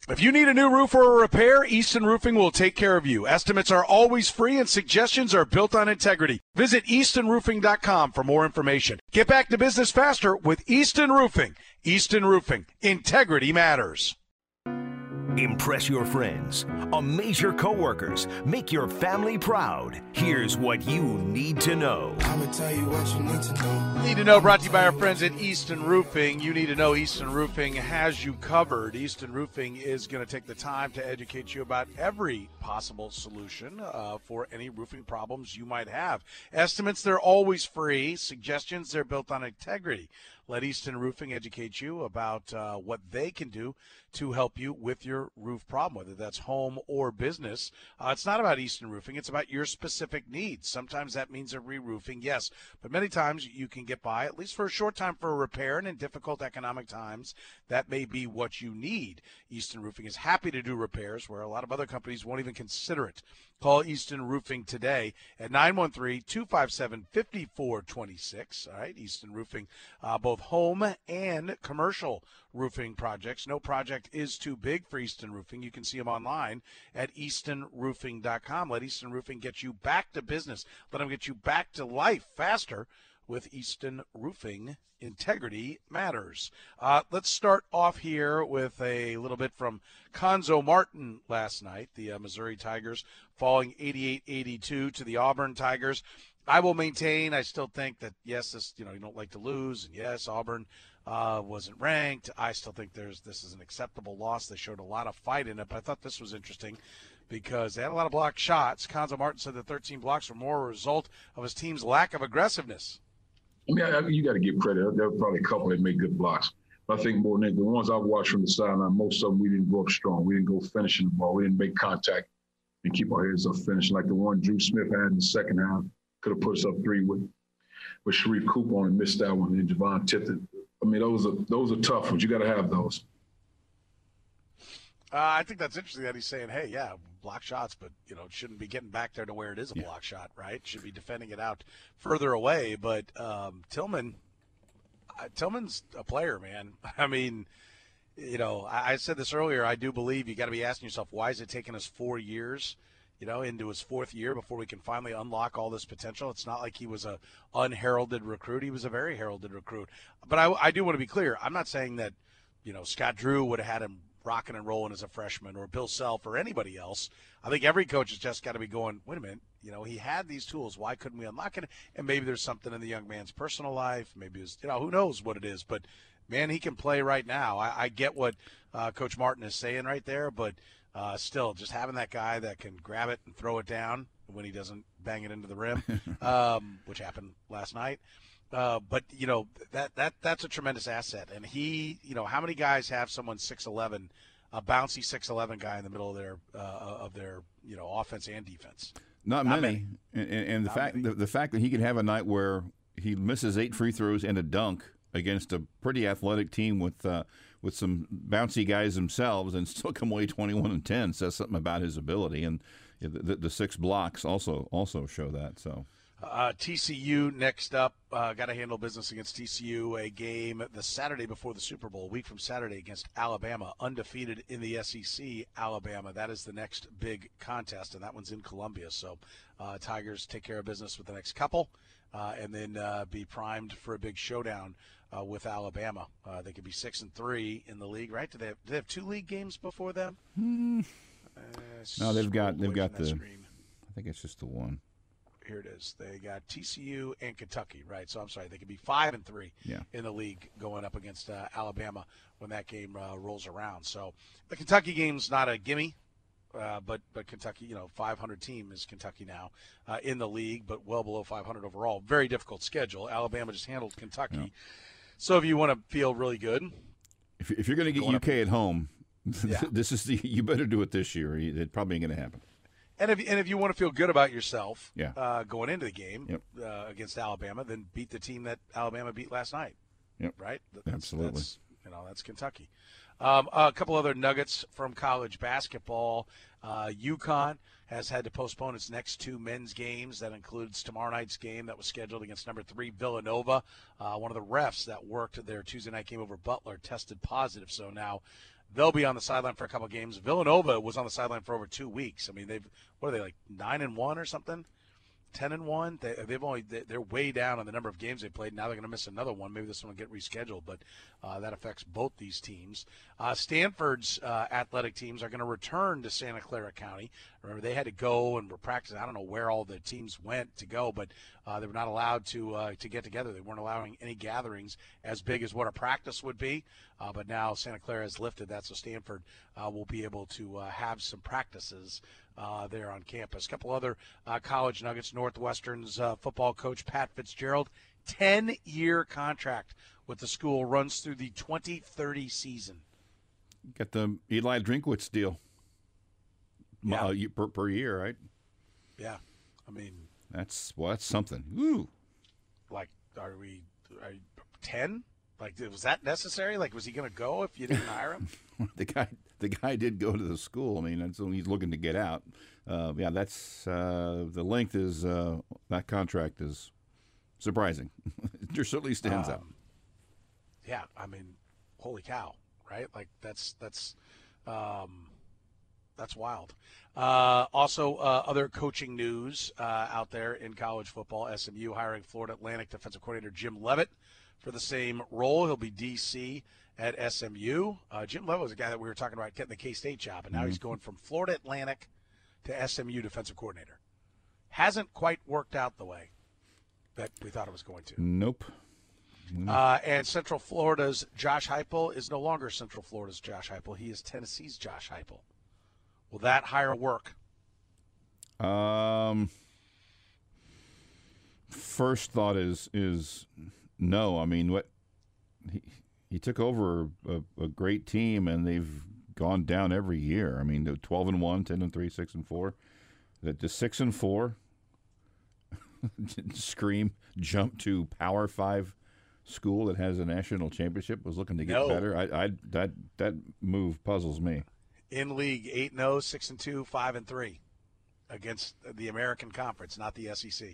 If you need a new roof or a repair, Easton Roofing will take care of you. Estimates are always free and suggestions are built on integrity. Visit eastonroofing.com for more information. Get back to business faster with Easton Roofing. Easton Roofing. Integrity matters. Impress your friends, amaze your coworkers, make your family proud. Here's what you need to know. I'm gonna tell you what you need to know. Need to know, brought to you by our friends at Easton Roofing. You need to know Easton Roofing has you covered. Easton Roofing is going to take the time to educate you about every possible solution for any roofing problems you might have. Estimates, they're always free. Suggestions, they're built on integrity. Let Easton Roofing educate you about what they can do to help you with your roof problem, whether that's home or business. It's not about Easton Roofing. It's about your specific needs. Sometimes that means a re-roofing, yes, but many times you can get by, at least for a short time, for a repair, and in difficult economic times, that may be what you need. Easton Roofing is happy to do repairs where a lot of other companies won't even consider it. Call Easton Roofing today at 913-257-5426. All right, Easton Roofing, both home and commercial roofing projects. No project is too big for Easton Roofing. You can see them online at eastonroofing.com. Let Easton Roofing get you back to business. Let them get you back to life faster with Easton Roofing. Integrity matters. Let's start off here with a little bit from Conzo Martin last night. The Missouri Tigers falling 88-82 to the Auburn Tigers. I will maintain, I still think that, yes, this, you don't like to lose, and yes, Auburn wasn't ranked. I still think this is an acceptable loss. They showed a lot of fight in it, but I thought this was interesting because they had a lot of blocked shots. Conzo Martin said the 13 blocks were more a result of his team's lack of aggressiveness. I mean, you got to give credit. There were probably a couple that made good blocks. But I think more than the ones I've watched from the sideline, most of them we didn't go up strong. We didn't go finishing the ball. We didn't make contact and keep our heads up finishing. Like the one Drew Smith had in the second half, could have put us up 3 with Sharif Cooper on and missed that one, and Javon tipped it. I mean, those are tough ones. You got to have those. I think that's interesting that he's saying, hey, yeah, block shots, but, it shouldn't be getting back there to where it is a block shot, right? Should be defending it out further away. But Tillman's a player, man. I mean, I said this earlier. I do believe you got to be asking yourself, why is it taking us 4 years, into his 4th year before we can finally unlock all this potential? It's not like he was a unheralded recruit. He was a very heralded recruit. But I do want to be clear. I'm not saying that, Scott Drew would have had him rocking and rolling as a freshman, or Bill Self, or anybody else. I think every coach has just got to be going, wait a minute, he had these tools. Why couldn't we unlock it? And maybe there's something in the young man's personal life. Maybe it's, who knows what it is. But, man, he can play right now. I get what Coach Martin is saying right there, but still, just having that guy that can grab it and throw it down when he doesn't bang it into the rim, which happened last night. But that's a tremendous asset. And he, how many guys have someone 6'11", a bouncy 6'11" guy in the middle of their offense and defense? Not many. And the fact that he could have a night where he misses 8 free throws and a dunk against a pretty athletic team with some bouncy guys themselves and still come away 21-10 says something about his ability. And the 6 blocks also show that. So. TCU next up. Got to handle business against TCU. A game the Saturday before the Super Bowl, a week from Saturday, against Alabama, undefeated in the SEC. Alabama. That is the next big contest, and that one's in Columbia. So Tigers take care of business with the next couple, and then be primed for a big showdown with Alabama. They could be 6-3 in the league, right? Do they have 2 league games before them? No, they've got the. Screen. I think it's just the one. Here it is. They got TCU and Kentucky, right? So I'm sorry, they could be 5-3 in the league going up against Alabama when that game rolls around. So the Kentucky game's not a gimme, but Kentucky, 500 team is Kentucky now in the league, but well below 500 overall. Very difficult schedule. Alabama just handled Kentucky. Yeah. So if you want to feel really good, if you're going to get UK at home, this is you better do it this year. It probably ain't going to happen. And if you want to feel good about yourself going into the game against Alabama, then beat the team that Alabama beat last night. Yep. Right? Absolutely. That's Kentucky. A couple other nuggets from college basketball. UConn has had to postpone its next 2 men's games. That includes tomorrow night's game that was scheduled against number 3 Villanova. One of the refs that worked their Tuesday night game over Butler tested positive. So now they'll be on the sideline for a couple of games. Villanova was on the sideline for over 2 weeks. I mean, what are they, like 9-1 or something? 10-1. They're way down on the number of games they played. Now they're going to miss another one. Maybe this one will get rescheduled, but that affects both these teams. Stanford's athletic teams are going to return to Santa Clara County. Remember, they had to go and were practicing. I don't know where all the teams went to go, but they were not allowed to get together. They weren't allowing any gatherings as big as what a practice would be. But now Santa Clara has lifted that, so Stanford will be able to have some practices there on campus. A couple other college nuggets. Northwestern's football coach Pat Fitzgerald, 10-year contract with the school, runs through the 2030 season. Got the Eli Drinkwitz deal. Yeah. Per year, right? Yeah. I mean, that's something. Woo. Like, are you 10? Like, was that necessary? Like, was he going to go if you didn't hire him? The guy did go to the school. I mean, so he's looking to get out. Yeah, that's the length is that contract is surprising. It certainly stands out. Yeah, I mean, holy cow, right? Like that's wild. Also, other coaching news out there in college football: SMU hiring Florida Atlantic defensive coordinator Jim Leavitt for the same role. He'll be DC at SMU. Jim Leavitt was a guy that we were talking about getting the K-State job, and now he's going from Florida Atlantic to SMU defensive coordinator. Hasn't quite worked out the way that we thought it was going to. Nope. And Central Florida's Josh Heupel is no longer Central Florida's Josh Heupel. He is Tennessee's Josh Heupel. Will that hire work? First thought is no. I mean, what he took over a great team, and they've gone down every year. I mean, 12-1, 10-3, 6-4. The 6-4 scream jump to Power 5 school that has a national championship, was looking to get better. That move puzzles me. In league, 8-0, 6-2, 5-3 against the American Conference, not the SEC.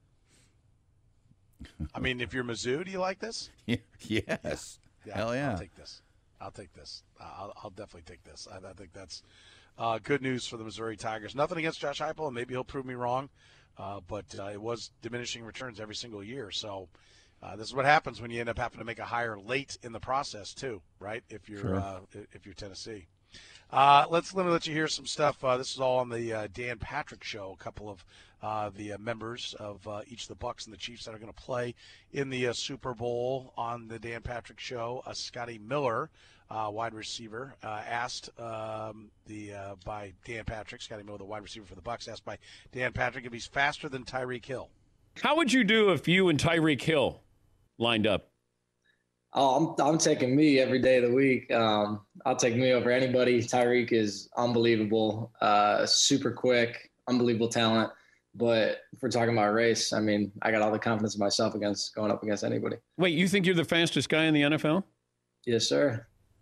I mean, if you're Mizzou, do you like this? Yes. Yeah, hell yeah. I'll take this. I'll definitely take this. I think that's good news for the Missouri Tigers. Nothing against Josh Heupel, and maybe he'll prove me wrong, but it was diminishing returns every single year. So this is what happens when you end up having to make a hire late in the process, too, right? If you're if you're Tennessee. Let me let you hear some stuff. This is all on the Dan Patrick Show. A couple of the members of each of the Bucks and the Chiefs that are going to play in the Super Bowl on the Dan Patrick Show. Scotty Miller, wide receiver, asked by Dan Patrick. Scotty Miller, the wide receiver for the Bucks, asked by Dan Patrick if he's faster than Tyreek Hill. How would you do if you and Tyreek Hill lined up? Oh, I'm taking me every day of the week. I'll take me over anybody. Tyreek is unbelievable, super quick, unbelievable talent. But if we're talking about race, I mean, I got all the confidence in myself against going up against anybody. Wait, you think you're the fastest guy in the NFL? Yes, sir.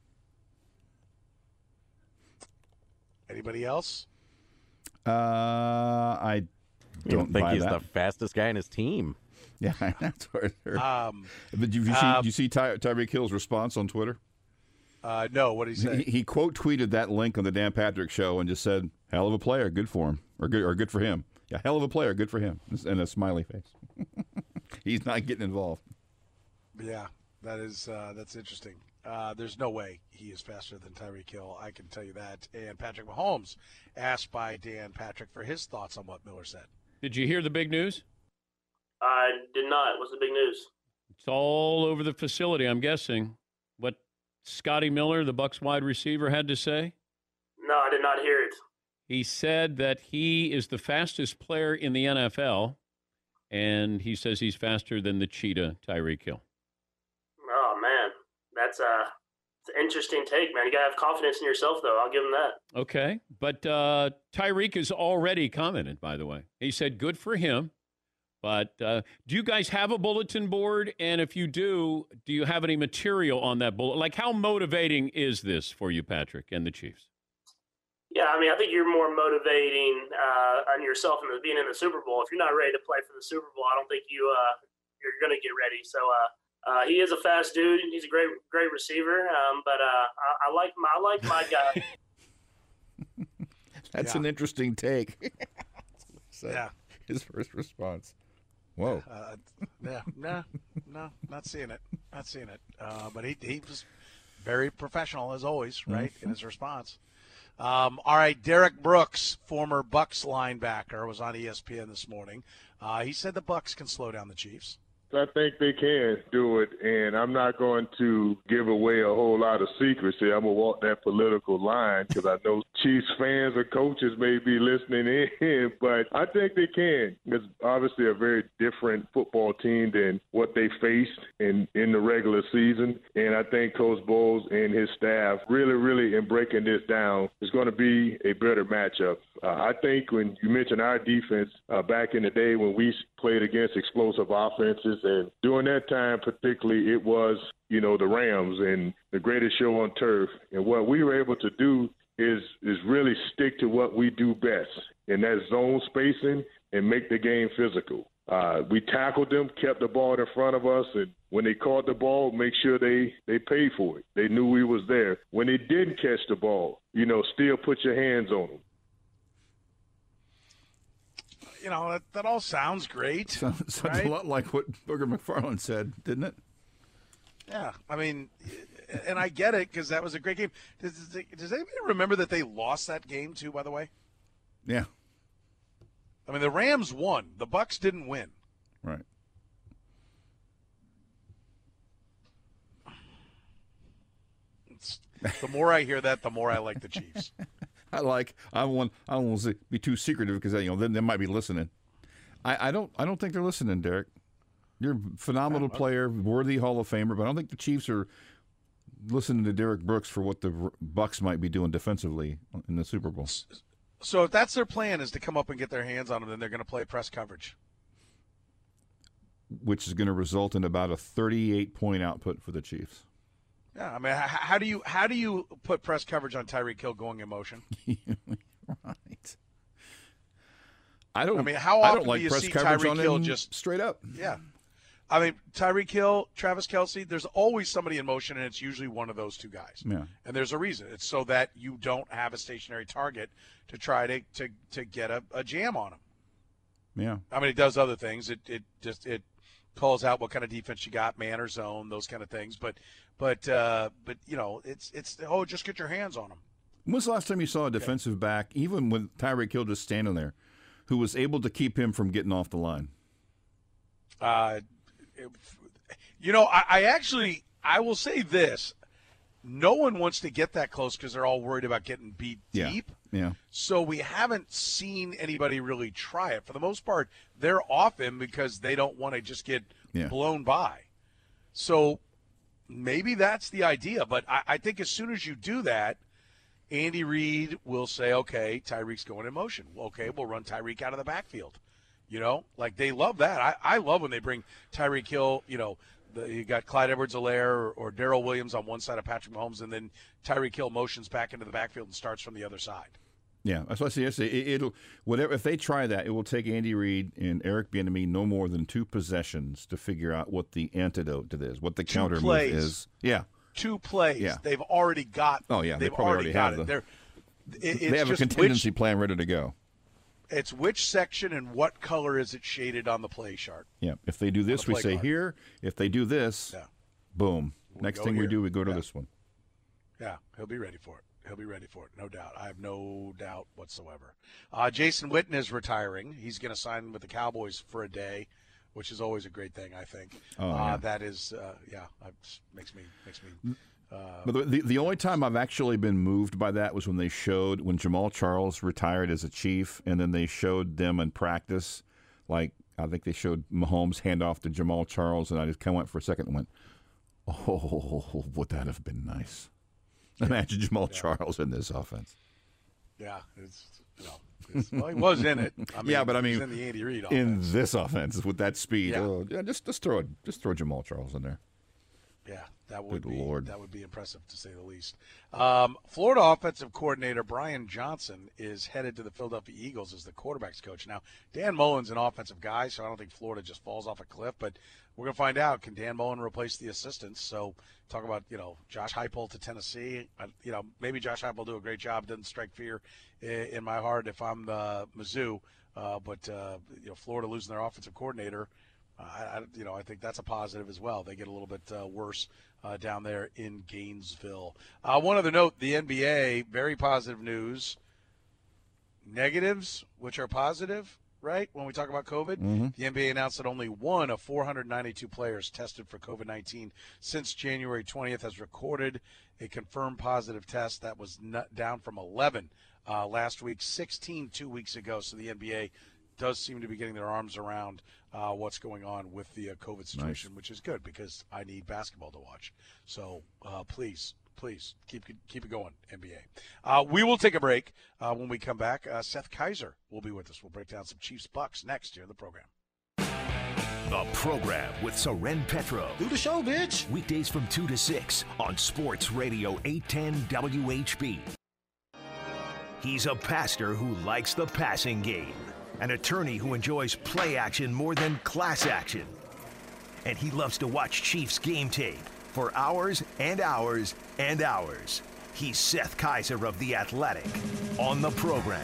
Anybody else? I don't think buy he's that. the fastest guy in his team. Yeah, that's what I heard. But did you see Tyreek Hill's response on Twitter? No, what did he say? He quote tweeted that link on the Dan Patrick Show and just said, "Hell of a player, good for him, or good for him." Yeah, hell of a player, good for him, and a smiley face. He's not getting involved. Yeah, that's interesting. There's no way he is faster than Tyreek Hill. I can tell you that. And Patrick Mahomes asked by Dan Patrick for his thoughts on what Miller said. Did you hear the big news? I did not. What's the big news? It's all over the facility, I'm guessing. What Scotty Miller, the Bucs wide receiver, had to say? No, I did not hear it. He said that he is the fastest player in the NFL, and he says he's faster than the cheetah, Tyreek Hill. Oh, man. That's an interesting take, man. You got to have confidence in yourself, though. I'll give him that. Okay. But Tyreek has already commented, by the way. He said, good for him. But do you guys have a bulletin board? And if you do you have any material on that bulletin? Like, how motivating is this for you, Patrick, and the Chiefs? Yeah, I mean, I think you're more motivating on yourself in being in the Super Bowl. If you're not ready to play for the Super Bowl, I don't think you're going to get ready. So He is a fast dude. He's a great receiver. But I like my guy. That's an interesting take. Yeah. His first response. Whoa. No, not seeing it. But he was very professional as always, right, in his response. All right, Derek Brooks, former Bucs linebacker, was on ESPN this morning. He said the Bucs can slow down the Chiefs. I think they can do it, and I'm not going to give away a whole lot of secrets here. I'm going to walk that political line because I know Chiefs fans or coaches may be listening in, but I think they can. It's obviously a very different football team than what they faced in the regular season, and I think Coach Bowles and his staff really in breaking this down is going to be a better matchup. I think when you mentioned our defense back in the day when we played against explosive offenses, and during that time particularly, it was, the Rams and the greatest show on turf. And what we were able to do is really stick to what we do best, and that's zone spacing and make the game physical. We tackled them, kept the ball in front of us, and when they caught the ball, make sure they paid for it. They knew we was there. When they didn't catch the ball, still put your hands on them. That all sounds great. Sounds right? a lot like what Booger McFarland said, didn't it? Yeah, I mean, and I get it because that was a great game. Does anybody remember that they lost that game too, by the way? Yeah. I mean, the Rams won. The Bucs didn't win. Right. The more I hear that, the more I like the Chiefs. I don't want to be too secretive because then they might be listening. I don't think they're listening, Derek. You're a phenomenal player, worthy Hall of Famer, but I don't think the Chiefs are listening to Derek Brooks for what the Bucs might be doing defensively in the Super Bowl. So if that's their plan, is to come up and get their hands on them, then they're going to play press coverage, which is going to result in about a 38-point output for the Chiefs. Yeah, I mean, how do you put press coverage on Tyreek Hill going in motion? Right. I don't like do you press see coverage Tyreek on Hill him just straight up? Yeah. I mean, Tyreek Hill, Travis Kelce, there's always somebody in motion, and it's usually one of those two guys. Yeah. And there's a reason. It's so that you don't have a stationary target to try to get a jam on him. Yeah. I mean, it does other things. It calls out what kind of defense you got, man or zone, those kind of things. But it's just get your hands on him. When's the last time you saw a defensive back, even with Tyreek Hill just standing there, who was able to keep him from getting off the line? I will say this. No one wants to get that close because they're all worried about getting beat deep. Yeah. So we haven't seen anybody really try it. For the most part, they're off him because they don't want to just get blown by. So maybe that's the idea. But I think as soon as you do that, Andy Reid will say, okay, Tyreek's going in motion. Okay, we'll run Tyreek out of the backfield. They love that. I love when they bring Tyreek Hill, you got Clyde Edwards-Helaire or Darrell Williams on one side of Patrick Mahomes, and then Tyreek Hill motions back into the backfield and starts from the other side. Yeah, that's what I say yesterday. It'll whatever if they try that, it will take Andy Reid and Eric Bieniemy no more than 2 possessions to figure out what the antidote to this, what the counter move is. Yeah, 2 plays. Yeah. They've already got. Oh yeah, they've already got have it. They have a contingency plan ready to go. It's which section and what color is it shaded on the play chart. Yeah, if they do this, we say card. Here. If they do this, boom. Next thing we do, we go to this one. Yeah, he'll be ready for it. No doubt. I have no doubt whatsoever. Jason Witten is retiring. He's going to sign with the Cowboys for a day, which is always a great thing, I think. That is, makes me. But the only time I've actually been moved by that was when when Jamal Charles retired as a Chief, and then they showed them in practice. Like, I think they showed Mahomes hand off to Jamal Charles, and I just kind of went for a second and went, oh, would that have been nice? Imagine Jamal Charles in this offense. Yeah, he was in it. But I mean, he's in the Andy Reid offense. In this offense with that speed, just throw Jamal Charles in there. Yeah, that would Good be Lord. that would be impressive to say the least. Florida offensive coordinator Brian Johnson is headed to the Philadelphia Eagles as the quarterbacks coach. Now, Dan Mullen's an offensive guy, so I don't think Florida just falls off a cliff. But we're gonna find out. Can Dan Mullen replace the assistants? So talk about Josh Heupel to Tennessee. Maybe Josh Heupel will do a great job. Doesn't strike fear in my heart if I'm the Mizzou. But Florida losing their offensive coordinator. I think that's a positive as well. They get a little bit worse down there in Gainesville. One other note, the NBA, very positive news. Negatives, which are positive, right, when we talk about COVID. Mm-hmm. The NBA announced that only one of 492 players tested for COVID-19 since January 20th has recorded a confirmed positive test. That was down from 11 last week, 16 2 weeks ago. So the NBA does seem to be getting their arms around what's going on with the COVID situation, which is good because I need basketball to watch. So please keep it going, NBA. We will take a break. When we come back, Seth Kaiser will be with us. We'll break down some Chiefs-Bucks next here in the program. The program with Soren Petro. Do the show, bitch. Weekdays from 2 to 6 on Sports Radio 810 WHB. He's a pastor who likes the passing game, an attorney who enjoys play action more than class action. And he loves to watch Chiefs game tape for hours and hours and hours. He's Seth Kaiser of The Athletic on the program.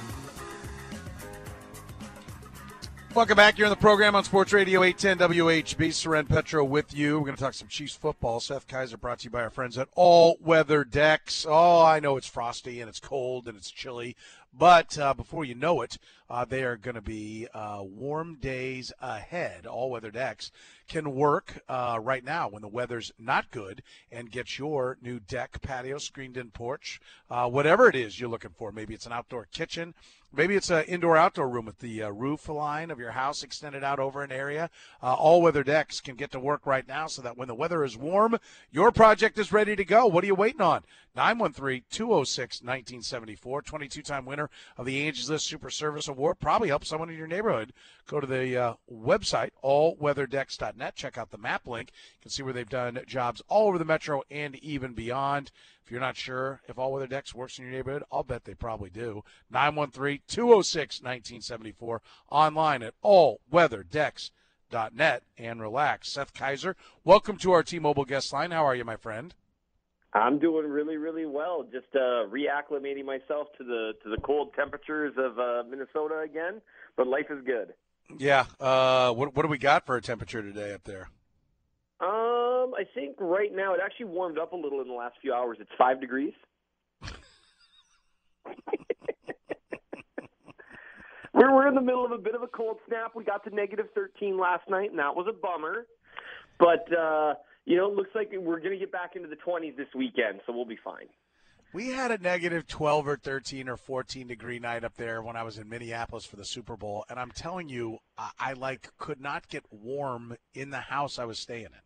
Welcome back here on the program on Sports Radio 810 WHB. Soren Petro with you. We're going to talk some Chiefs football. Seth Kaiser brought to you by our friends at All Weather Decks. Oh, I know it's frosty and it's cold and it's chilly, but before you know it, they are going to be warm days ahead. All Weather Decks can work right now when the weather's not good and get your new deck, patio, screened-in porch, whatever it is you're looking for. Maybe it's an outdoor kitchen. Maybe it's an indoor-outdoor room with the roof line of your house extended out over an area. All Weather Decks can get to work right now so that when the weather is warm, your project is ready to go. What are you waiting on? 913-206-1974, 22-time winner of the Angie's List Super Service Award. Probably help someone in your neighborhood. Go to the website, allweatherdecks.net. Check out the map link. You can see where they've done jobs all over the metro and even beyond. If you're not sure if All Weather Decks works in your neighborhood, I'll bet they probably do. 913-206-1974. Online at allweatherdecks.net. And relax. Seth Kaiser, welcome to our T-Mobile guest line. How are you, my friend? I'm doing really, really well. Just reacclimating myself to the cold temperatures of Minnesota again, but life is good. Yeah. What do we got for a temperature today up there? I think right now it actually warmed up a little in the last few hours. It's 5 degrees. We're in the middle of a bit of a cold snap. We got to -13 last night, and that was a bummer. But it looks like we're going to get back into the 20s this weekend, so we'll be fine. We had a -12 or 13 or 14 degree night up there when I was in Minneapolis for the Super Bowl, and I'm telling you, I could not get warm in the house I was staying in.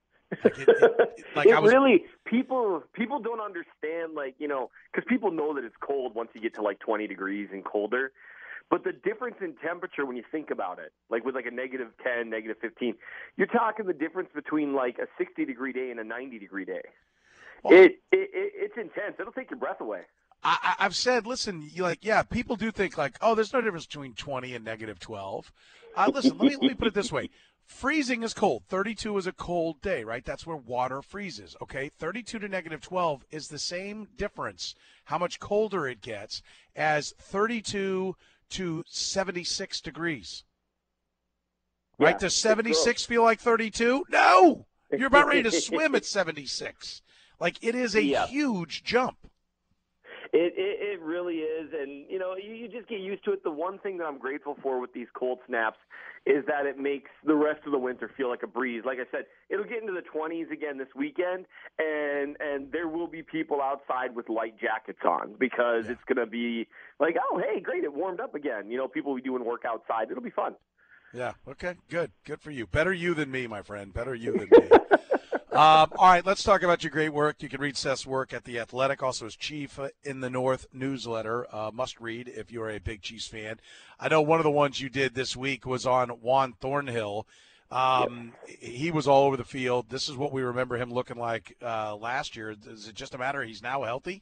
Really, people don't understand, because people know that it's cold once you get to 20 degrees and colder. But the difference in temperature when you think about it, with a -10, -15, you're talking the difference between a 60-degree day and a 90-degree day. Well, it's intense. It'll take your breath away. I've said, listen, people do think there's no difference between 20 and -12. Listen, let me put it this way. Freezing is cold. 32 is a cold day, right? That's where water freezes, okay? 32 to -12 is the same difference, how much colder it gets, as 32 to 76 degrees. Right? Yeah, Does 76 feel like 32? No! You're about ready to swim at 76. It is a huge jump. It really is, and you just get used to it. The one thing that I'm grateful for with these cold snaps is that it makes the rest of the winter feel like a breeze. Like I said, it'll get into the 20s again this weekend, and there will be people outside with light jackets on because it's going to be oh, hey, great, it warmed up again. People will be doing work outside. It'll be fun. Yeah, okay, good for you. Better you than me, my friend. Better you than me. All right, let's talk about your great work. You can read Seth's work at The Athletic, also his Chief in the North newsletter. Must read if you're a big Chiefs fan. I know one of the ones you did this week was on Juan Thornhill. He was all over the field. This is what we remember him looking like last year. Is it just a matter he's now healthy?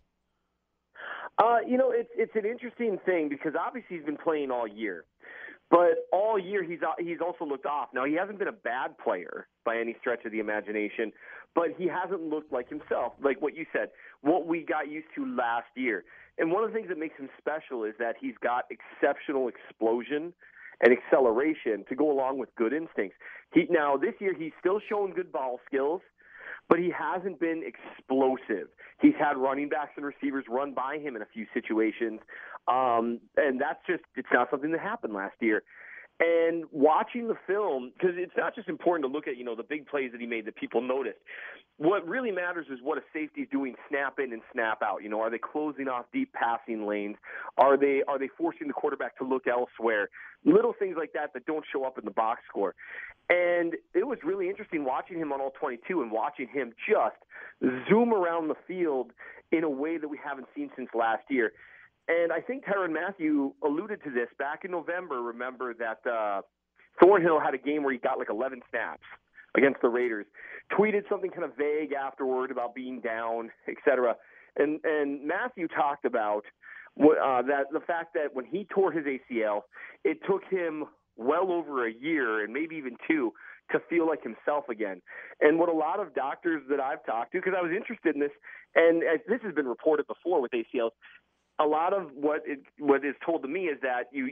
It's an interesting thing because obviously he's been playing all year. But all year he's also looked off. Now, he hasn't been a bad player by any stretch of the imagination, but he hasn't looked like himself, like what you said, what we got used to last year. And one of the things that makes him special is that he's got exceptional explosion and acceleration to go along with good instincts. Now, this year he's still showing good ball skills, but he hasn't been explosive. He's had running backs and receivers run by him in a few situations, and it's not something that happened last year. And watching the film, because it's not just important to look at, the big plays that he made that people noticed. What really matters is what a safety is doing snap in and snap out. Are they closing off deep passing lanes? Are they forcing the quarterback to look elsewhere? Little things like that don't show up in the box score. And it was really interesting watching him on all 22 and watching him just zoom around the field in a way that we haven't seen since last year. And I think Tyrann Mathieu alluded to this back in November. Remember that Thornhill had a game where he got like 11 snaps against the Raiders, tweeted something kind of vague afterward about being down, etc. And Mathieu talked about that the fact that when he tore his ACL, it took him well over a year and maybe even 2 to feel like himself again. And what a lot of doctors that I've talked to, because I was interested in this, and this has been reported before with ACLs, a lot of what is told to me is that you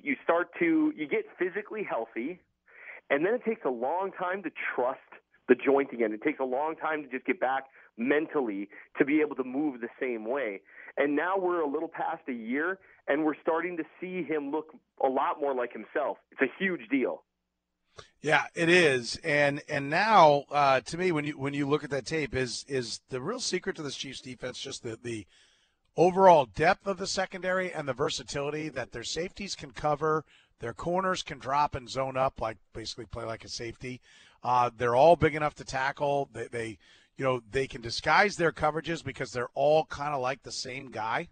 get physically healthy, and then it takes a long time to trust the joint again. It takes a long time to just get back mentally to be able to move the same way. And now we're a little past a year, and we're starting to see him look a lot more like himself. It's a huge deal. Yeah, it is. And now, to me, when you look at that tape, is the real secret to this Chiefs defense just the overall depth of the secondary and the versatility that their safeties can cover, their corners can drop and zone up, like basically play like a safety. They're all big enough to tackle. They can disguise their coverages because they're all kind of like the same guy.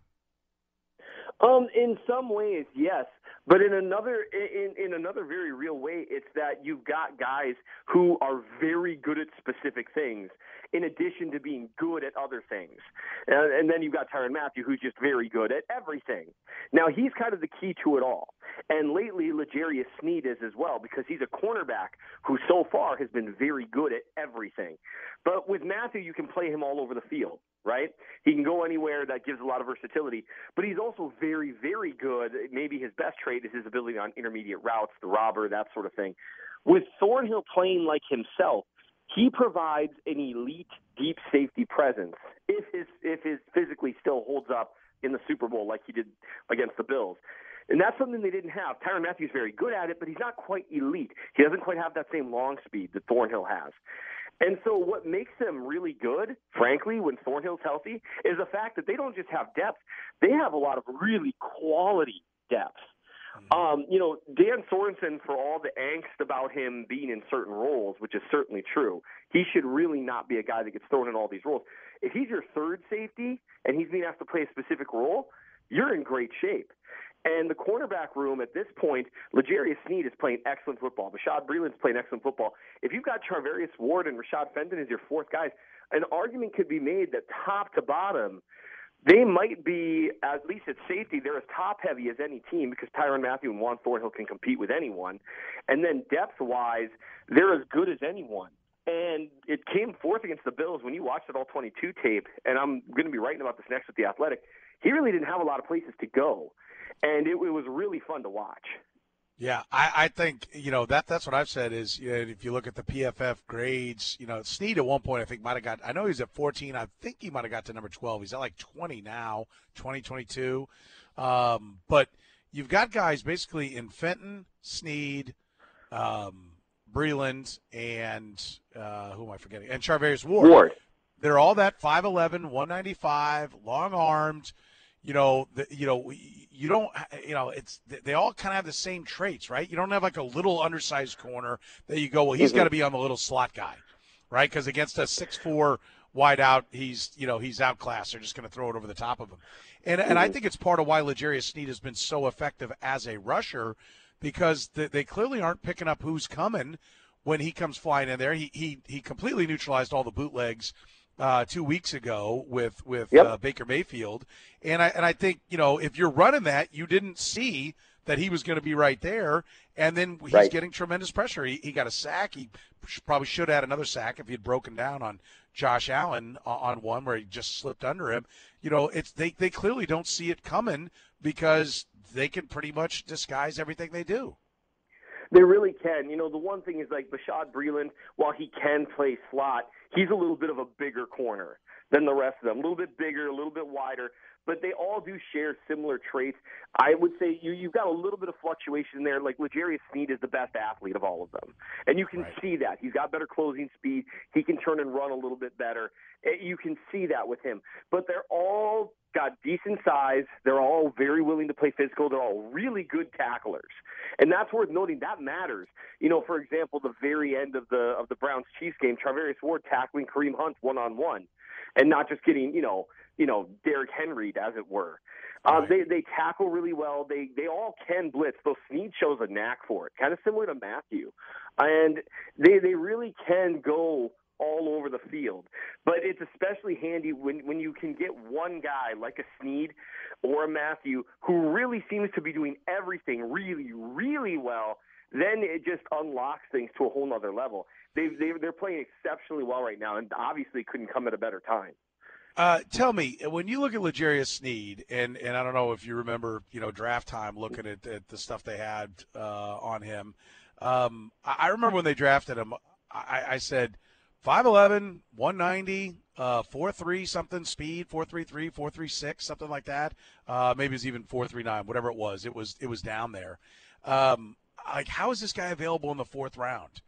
In some ways, yes. But in another very real way, it's that you've got guys who are very good at specific things in addition to being good at other things. And then you've got Tyrann Mathieu, who's just very good at everything. Now, he's kind of the key to it all. And lately, L'Jarius Sneed is as well, because he's a cornerback who so far has been very good at everything. But with Mathieu, you can play him all over the field, right? He can go anywhere. That gives a lot of versatility. But he's also very, very good. Maybe his best trait is his ability on intermediate routes, the robber, that sort of thing. With Thornhill playing like himself, he provides an elite deep safety presence if his physically still holds up in the Super Bowl like he did against the Bills. And that's something they didn't have. Tyrann Mathieu's very good at it, but he's not quite elite. He doesn't quite have that same long speed that Thornhill has. And so what makes them really good, frankly, when Thornhill's healthy, is the fact that they don't just have depth. They have a lot of really quality depth. Dan Sorensen, for all the angst about him being in certain roles, which is certainly true, he should really not be a guy that gets thrown in all these roles. If he's your third safety and he's being asked to play a specific role, you're in great shape. And the cornerback room at this point, L'Jarius Sneed is playing excellent football. Bashaud Breeland's playing excellent football. If you've got Charvarius Ward and Rashad Fenton as your fourth guys, an argument could be made that top to bottom, they might be, at least at safety, they're as top-heavy as any team because Tyrann Mathieu and Juan Thornhill can compete with anyone. And then depth-wise, they're as good as anyone. And it came forth against the Bills when you watched that all-22 tape, and I'm going to be writing about this next with The Athletic. He really didn't have a lot of places to go, and it was really fun to watch. Yeah, I think, that's what I've said is, if you look at the PFF grades, Sneed at one point I think might have got, I know he's at 14. I think he might have got to number 12. He's at like 20 now, 22. But you've got guys basically in Fenton, Sneed, Breeland, and who am I forgetting? And Charvarius Ward. They're all that 5'11", 195, long-armed. You don't, they all kind of have the same traits, right? You don't have like a little undersized corner that you go, well, he's got to be on the little slot guy, right? Because against a 6'4" wideout, he's outclassed. They're just going to throw it over the top of him. And I think it's part of why L'Jarius Sneed has been so effective as a rusher, because they clearly aren't picking up who's coming when he comes flying in there. He completely neutralized all the bootlegs 2 weeks ago with Baker Mayfield, and I think if you're running that, you didn't see that he was going to be right there, and then he's getting tremendous pressure. He got a sack. He probably should have had another sack if he had broken down on Josh Allen on one where he just slipped under him. They clearly don't see it coming because they can pretty much disguise everything they do. They really can. The one thing is like Bashaud Breeland, while he can play slot, he's a little bit of a bigger corner than the rest of them. A little bit bigger, a little bit wider, but they all do share similar traits. I would say you've got a little bit of fluctuation there. Like L'Jarius Sneed is the best athlete of all of them, and you can see that. He's got better closing speed. He can turn and run a little bit better. You can see that with him. But they're all got decent size. They're all very willing to play physical. They're all really good tacklers. And that's worth noting. That matters. For example, the very end of the Browns-Chiefs game, Charvarius Ward tackling Kareem Hunt one-on-one and not just getting, Derrick Henry'd, as it were. They tackle really well. They all can blitz, though Snead shows a knack for it, kind of similar to Matthew. And they really can go all over the field. But it's especially handy when you can get one guy like a Snead or a Matthew who really seems to be doing everything really, really well. Then it just unlocks things to a whole nother level. They're playing exceptionally well right now, and obviously couldn't come at a better time. Tell me, when you look at L'Jarius Sneed, and I don't know if you remember, draft time, looking at the stuff they had on him. I remember when they drafted him, I said 5'11", 190, 4.3 something speed, 4.33, 4.36, something like that. Maybe it was even 4.39, whatever it was. It was down there. How is this guy available in the fourth round?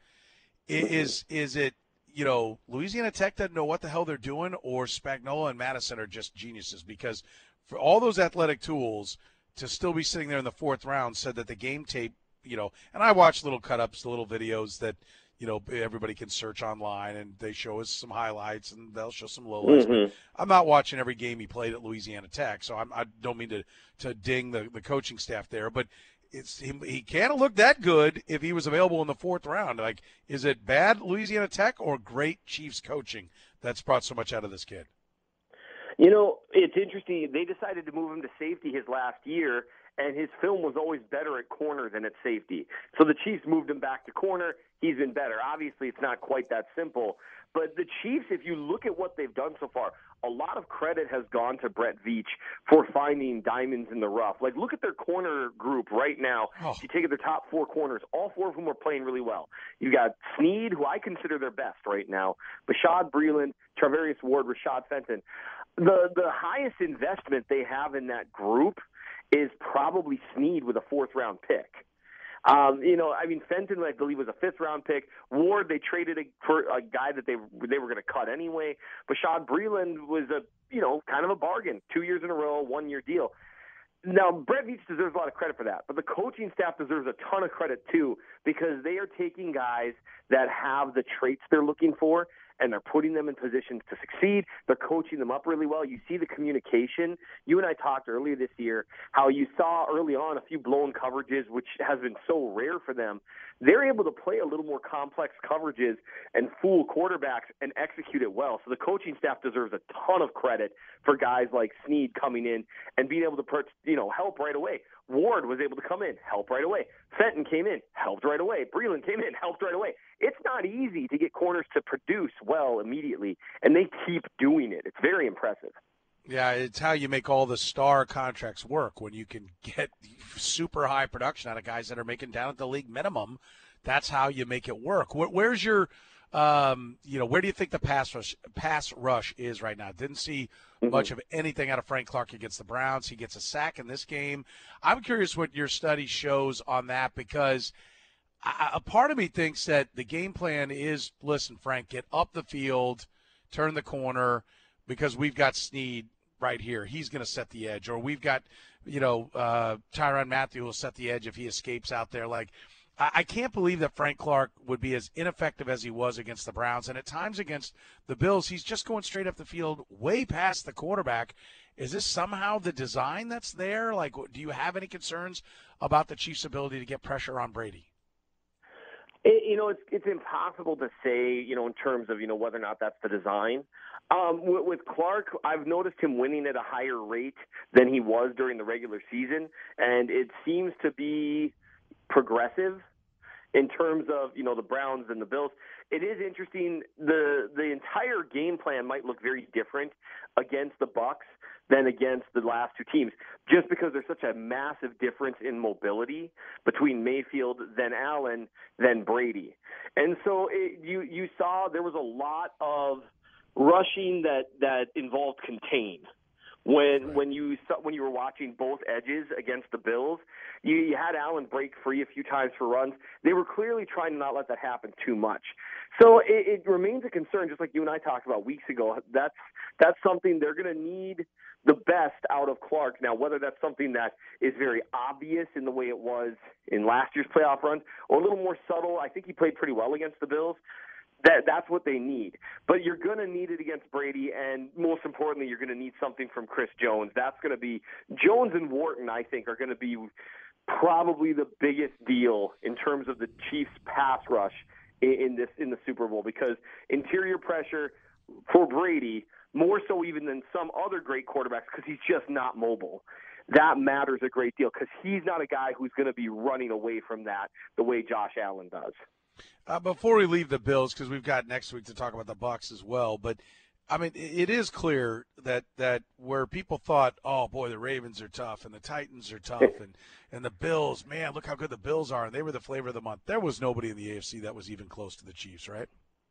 Is it, Louisiana Tech doesn't know what the hell they're doing, or Spagnuolo and Madison are just geniuses? Because for all those athletic tools to still be sitting there in the fourth round said that the game tape, and I watch little cut-ups, the little videos that, everybody can search online, and they show us some highlights and they'll show some lowlights. Mm-hmm. I'm not watching every game he played at Louisiana Tech, so I don't mean to ding the coaching staff there, but he can't look that good if he was available in the fourth round. Is it bad Louisiana Tech or great Chiefs coaching that's brought so much out of this kid? It's interesting. They decided to move him to safety his last year, and his film was always better at corner than at safety. So the Chiefs moved him back to corner. He's been better. Obviously, it's not quite that simple. But the Chiefs, if you look at what they've done so far, a lot of credit has gone to Brett Veach for finding diamonds in the rough. Look at their corner group right now. Oh. You take their top four corners, all four of whom are playing really well. You got Snead, who I consider their best right now, Bashaud Breeland, Charvarius Ward, Rashad Fenton. The highest investment they have in that group is probably Snead with a fourth-round pick. Fenton, I believe, was a fifth-round pick. Ward, they traded for a guy that they were going to cut anyway. Bashaud Breeland was kind of a bargain. 2 years in a row, 1 year deal. Now, Brett Veach deserves a lot of credit for that, but the coaching staff deserves a ton of credit too, because they are taking guys that have the traits they're looking for, and they're putting them in positions to succeed. They're coaching them up really well. You see the communication. You and I talked earlier this year how you saw early on a few blown coverages, which has been so rare for them. They're able to play a little more complex coverages and fool quarterbacks and execute it well. So the coaching staff deserves a ton of credit for guys like Snead coming in and being able to help right away. Ward was able to come in, help right away. Fenton came in, helped right away. Breeland came in, helped right away. It's not easy to get corners to produce well immediately, and they keep doing it. It's very impressive. Yeah, it's how you make all the star contracts work. When you can get super high production out of guys that are making down at the league minimum, that's how you make it work. Where's your where do you think the pass rush is right now? Didn't see much of anything out of Frank Clark against the Browns. He gets a sack in this game. I'm curious what your study shows on that, because a part of me thinks that the game plan is, listen, Frank, get up the field, turn the corner, because we've got Snead right here. He's going to set the edge. Or we've got, Tyrann Mathieu will set the edge if he escapes out there. I can't believe that Frank Clark would be as ineffective as he was against the Browns. And at times against the Bills, he's just going straight up the field, way past the quarterback. Is this somehow the design that's there? Do you have any concerns about the Chiefs' ability to get pressure on Brady? It's impossible to say, in terms of, whether or not that's the design. With Clark, I've noticed him winning at a higher rate than he was during the regular season, and it seems to be progressive in terms of, the Browns and the Bills. It is interesting. The entire game plan might look very different against the Bucs than against the last two teams, just because there's such a massive difference in mobility between Mayfield, then Allen, then Brady. And so you saw there was a lot of rushing that involved contain. When you were watching both edges against the Bills, you had Allen break free a few times for runs. They were clearly trying to not let that happen too much. So it remains a concern, just like you and I talked about weeks ago. That's something they're going to need the best out of Clark. Now, whether that's something that is very obvious in the way it was in last year's playoff run, or a little more subtle, I think he played pretty well against the Bills. That's what they need. But you're going to need it against Brady, and most importantly, you're going to need something from Chris Jones. That's going to be Jones and Wharton, I think, are going to be probably the biggest deal in terms of the Chiefs' pass rush in the Super Bowl, because interior pressure for Brady, more so even than some other great quarterbacks, because he's just not mobile. That matters a great deal, because he's not a guy who's going to be running away from that the way Josh Allen does. Before we leave the Bills, because we've got next week to talk about the Bucs as well, but I mean, it is clear that where people thought, oh boy, the Ravens are tough and the Titans are tough and the Bills, man, look how good the Bills are, and they were the flavor of the month. There was nobody in the AFC that was even close to the Chiefs, right?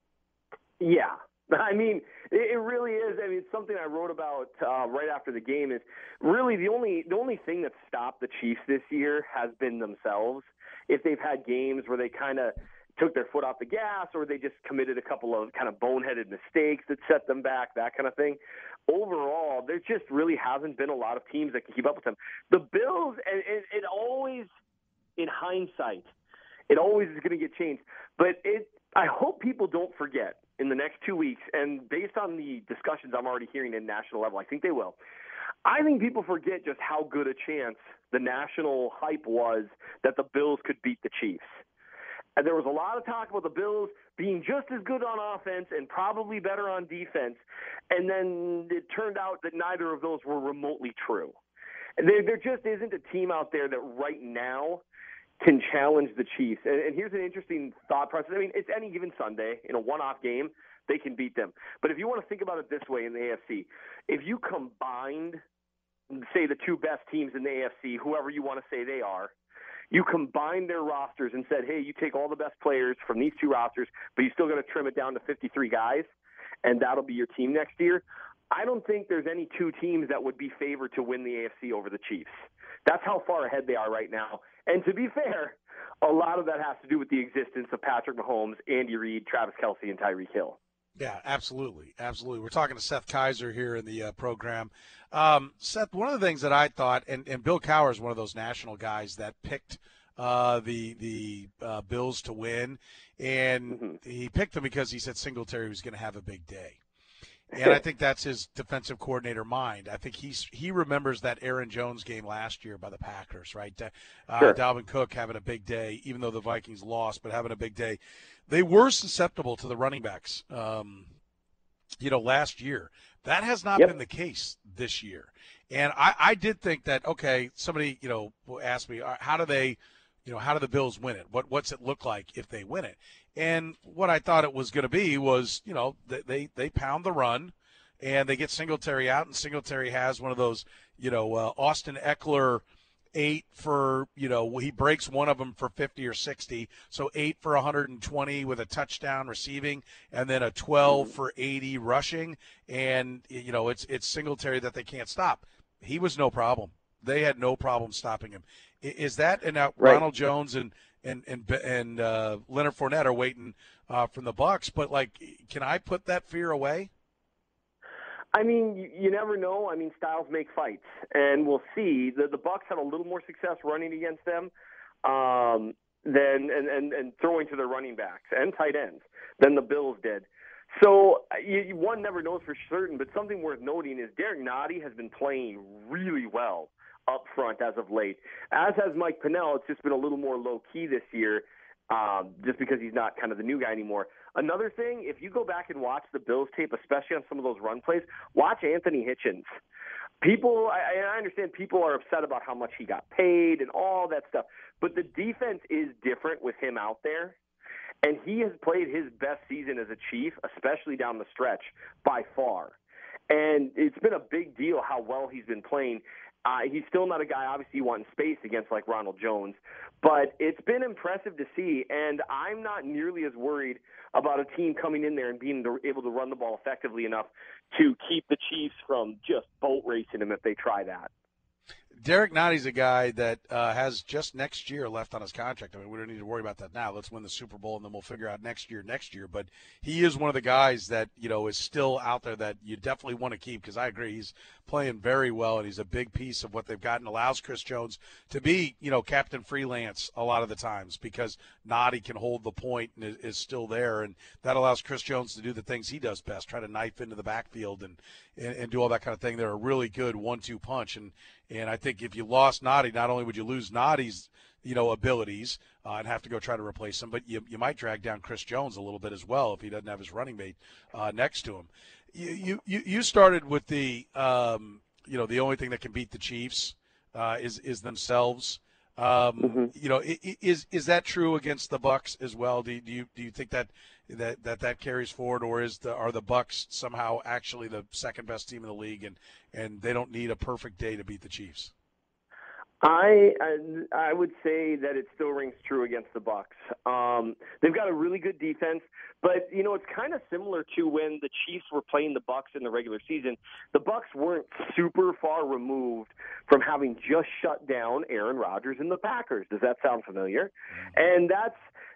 Yeah. I mean, it really is. I mean, it's something I wrote about right after the game. Is really the only thing that stopped the Chiefs this year has been themselves. If they've had games where they kind of took their foot off the gas, or they just committed a couple of kind of boneheaded mistakes that set them back, that kind of thing. Overall, there just really hasn't been a lot of teams that can keep up with them. The Bills, and it always, in hindsight, it always is going to get changed. But I hope people don't forget in the next 2 weeks, and based on the discussions I'm already hearing at national level, I think they will. I think people forget just how good a chance the national hype was that the Bills could beat the Chiefs. And there was a lot of talk about the Bills being just as good on offense and probably better on defense. And then it turned out that neither of those were remotely true. And there just isn't a team out there that right now can challenge the Chiefs. And here's an interesting thought process. I mean, it's any given Sunday in a one-off game, they can beat them. But if you want to think about it this way in the AFC, if you combined, say, the two best teams in the AFC, whoever you want to say they are, you combine their rosters and said, hey, you take all the best players from these two rosters, but you still got to trim it down to 53 guys, and that'll be your team next year. I don't think there's any two teams that would be favored to win the AFC over the Chiefs. That's how far ahead they are right now. And to be fair, a lot of that has to do with the existence of Patrick Mahomes, Andy Reid, Travis Kelce, and Tyreek Hill. Yeah, absolutely. Absolutely. We're talking to Seth Kaiser here in the program. Seth, one of the things that I thought, and Bill Cowher is one of those national guys that picked the Bills to win, and he picked them because he said Singletary was going to have a big day. And I think that's his defensive coordinator mind. I think he remembers that Aaron Jones game last year by the Packers, right? Sure. Dalvin Cook having a big day, even though the Vikings lost, but having a big day. They were susceptible to the running backs, last year. That has not been the case this year. And I did think that, okay, somebody, asked me, how do the Bills win it? What's it look like if they win it? And what I thought it was going to be was, they pound the run and they get Singletary out, and Singletary has one of those, Austin Eckler 8 for, he breaks one of them for 50 or 60. So 8 for 120 with a touchdown receiving, and then a 12 for 80 rushing. And, it's Singletary that they can't stop. He was no problem. They had no problem stopping him. Is that, and now right. Ronald Jones and Leonard Fournette are waiting from the Bucs, but can I put that fear away? I mean, you never know. I mean, styles make fights, and we'll see. The Bucs had a little more success running against them than and throwing to their running backs and tight ends than the Bills did. So one never knows for certain, but something worth noting is Derek Nottie has been playing really well up front as of late, as has Mike Pennell. It's just been a little more low-key this year. just because he's not kind of the new guy anymore. Another thing, if you go back and watch the Bills tape, especially on some of those run plays, watch Anthony Hitchens. People, I understand people are upset about how much he got paid and all that stuff, but the defense is different with him out there. And he has played his best season as a Chief, especially down the stretch, by far. And it's been a big deal how well he's been playing. He's still not a guy, obviously, you want in space against like Ronald Jones. But it's been impressive to see, and I'm not nearly as worried about a team coming in there and being able to run the ball effectively enough to keep the Chiefs from just boat racing him if they try that. Derek Notty's a guy that has just next year left on his contract. I mean, we don't need to worry about that now. Let's win the Super Bowl, and then we'll figure out next year. But he is one of the guys that, is still out there that you definitely want to keep, because I agree he's playing very well, and he's a big piece of what they've got and allows Chris Jones to be, Captain Freelance a lot of the times, because Notty can hold the point and is still there, and that allows Chris Jones to do the things he does best, try to knife into the backfield and do all that kind of thing. They're a really good 1-2 punch, and I think if you lost Notty, not only would you lose Notty's, abilities and have to go try to replace him, but you might drag down Chris Jones a little bit as well if he doesn't have his running mate next to him. You started with the the only thing that can beat the Chiefs is themselves. Is that true against the Bucs as well? Do you think that carries forward, or are the Bucs somehow actually the second best team in the league and they don't need a perfect day to beat the Chiefs? I would say that it still rings true against the Bucs. They've got a really good defense, but it's kind of similar to when the Chiefs were playing the Bucs in the regular season. The Bucs weren't super far removed from having just shut down Aaron Rodgers and the Packers. Does that sound familiar? And that's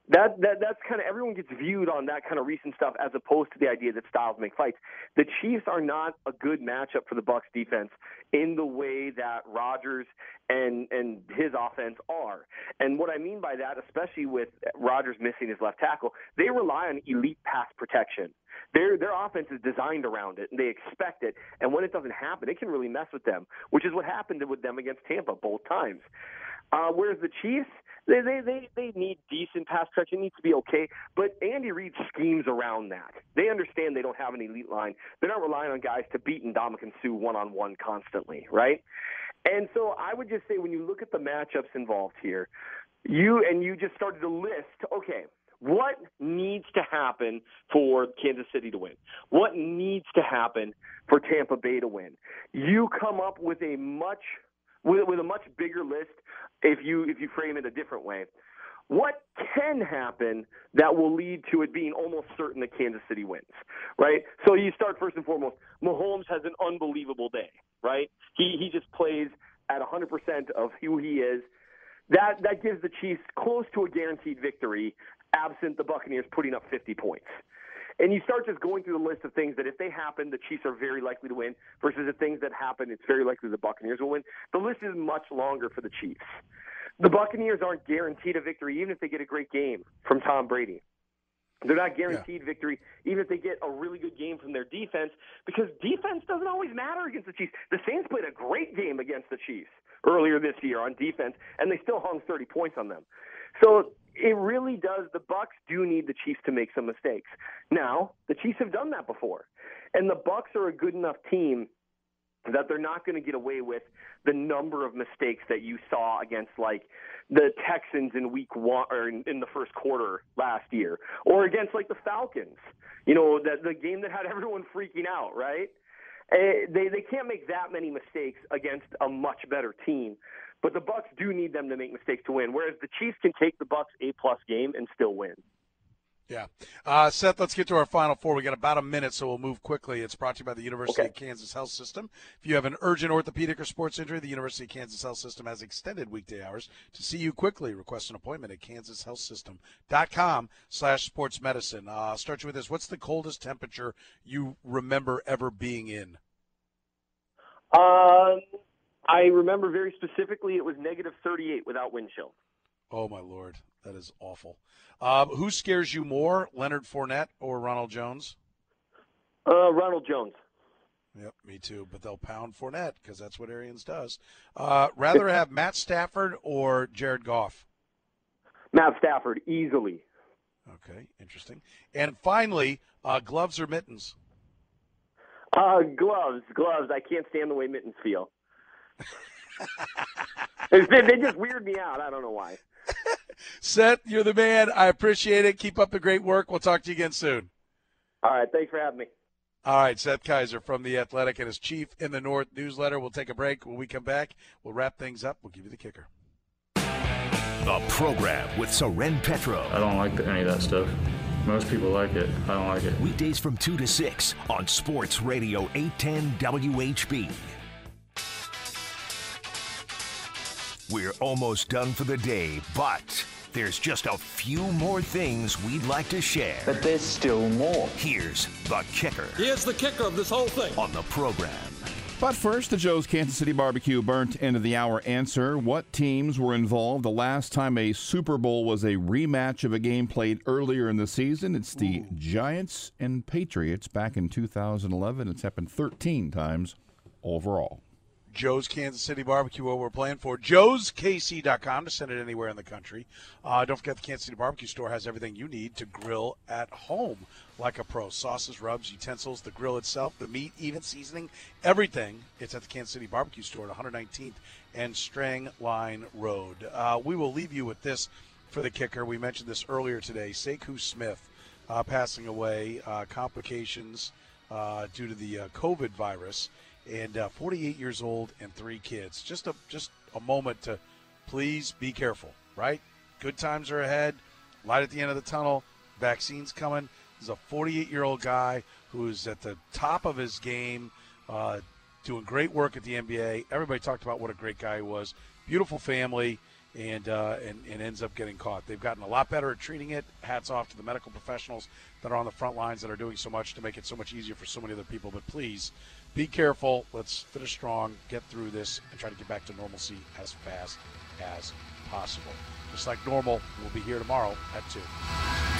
kind of, everyone gets viewed on that kind of recent stuff as opposed to the idea that styles make fights. The Chiefs are not a good matchup for the Bucs defense in the way that Rodgers and his offense are. And what I mean by that, especially with Rodgers missing his left tackle, they rely on elite pass protection. Their offense is designed around it, and they expect it. And when it doesn't happen, it can really mess with them, which is what happened with them against Tampa both times. Whereas the Chiefs, they need decent pass protection. It needs to be okay. But Andy Reid schemes around that. They understand they don't have an elite line. They're not relying on guys to beat Ndamukong Suh one-on-one constantly, right? And so I would just say when you look at the matchups involved here, you just started to list, okay, what needs to happen for Kansas City to win? What needs to happen for Tampa Bay to win? You come up with a much bigger list if you frame it a different way. What can happen that will lead to it being almost certain that Kansas City wins, right? So you start first and foremost, Mahomes has an unbelievable day, right? He just plays at 100% of who he is. That gives the Chiefs close to a guaranteed victory, absent the Buccaneers putting up 50 points. And you start just going through the list of things that if they happen, the Chiefs are very likely to win, versus the things that happen, it's very likely the Buccaneers will win. The list is much longer for the Chiefs. The Buccaneers aren't guaranteed a victory even if they get a great game from Tom Brady. They're not guaranteed victory even if they get a really good game from their defense, because defense doesn't always matter against the Chiefs. The Saints played a great game against the Chiefs earlier this year on defense, and they still hung 30 points on them. So it really does. The Bucs do need the Chiefs to make some mistakes. Now, the Chiefs have done that before, and the Bucs are a good enough team that they're not going to get away with the number of mistakes that you saw against, like, the Texans in week one or in the first quarter last year, or against, like, the Falcons. The game that had everyone freaking out, right? They can't make that many mistakes against a much better team. But the Bucs do need them to make mistakes to win, whereas the Chiefs can take the Bucs A+ game and still win. Yeah. Seth, let's get to our Final Four. We got about a minute, so we'll move quickly. It's brought to you by the University of Kansas Health System. If you have an urgent orthopedic or sports injury, the University of Kansas Health System has extended weekday hours to see you quickly. Request an appointment at kansashealthsystem.com/sportsmedicine. I'll start you with this. What's the coldest temperature you remember ever being in? I remember very specifically it was -38 without wind chill. Oh, my Lord. That is awful. Who scares you more, Leonard Fournette or Ronald Jones? Ronald Jones. Yep, me too. But they'll pound Fournette because that's what Arians does. Rather have Matt Stafford or Jared Goff? Matt Stafford, easily. Okay, interesting. And finally, gloves or mittens? Gloves. I can't stand the way mittens feel. They just weird me out. I don't know why. Seth, you're the man. I appreciate it. Keep up the great work. We'll talk to you again soon. All right, thanks for having me. All right, Seth Kaiser from The Athletic and his Chief in the North newsletter. We'll take a break. When we come back, we'll wrap things up. We'll give you the kicker. The program with Soren Petro. I don't like any of that stuff. Most people like it. I don't like it. Weekdays from 2 to 6 on Sports Radio 810 WHB. We're almost done for the day, but there's just a few more things we'd like to share. But there's still more. Here's the kicker. Here's the kicker of this whole thing. On the program. But first, the Joe's Kansas City Barbecue burnt end of the hour answer. What teams were involved the last time a Super Bowl was a rematch of a game played earlier in the season? It's the Giants and Patriots back in 2011. It's happened 13 times overall. Joe's Kansas City Barbecue, what we're playing for. Joe'sKC.com to send it anywhere in the country. Don't forget the Kansas City Barbecue store has everything you need to grill at home like a pro. Sauces, rubs, utensils, the grill itself, the meat, even seasoning, everything. It's at the Kansas City Barbecue store at 119th and Strang Line Road. We will leave you with this for the kicker. We mentioned this earlier today. Sekou Smith passing away, complications due to the COVID virus. And 48 years old and 3 kids. Just a moment to please be careful, right? Good times are ahead. Light at the end of the tunnel. Vaccines coming. He's a 48-year-old guy who's at the top of his game, doing great work at the NBA. Everybody talked about what a great guy he was. Beautiful family, and ends up getting caught. They've gotten a lot better at treating it. Hats off to the medical professionals that are on the front lines that are doing so much to make it so much easier for so many other people. But please, be careful. Let's finish strong, get through this, and try to get back to normalcy as fast as possible. Just like normal, we'll be here tomorrow at 2.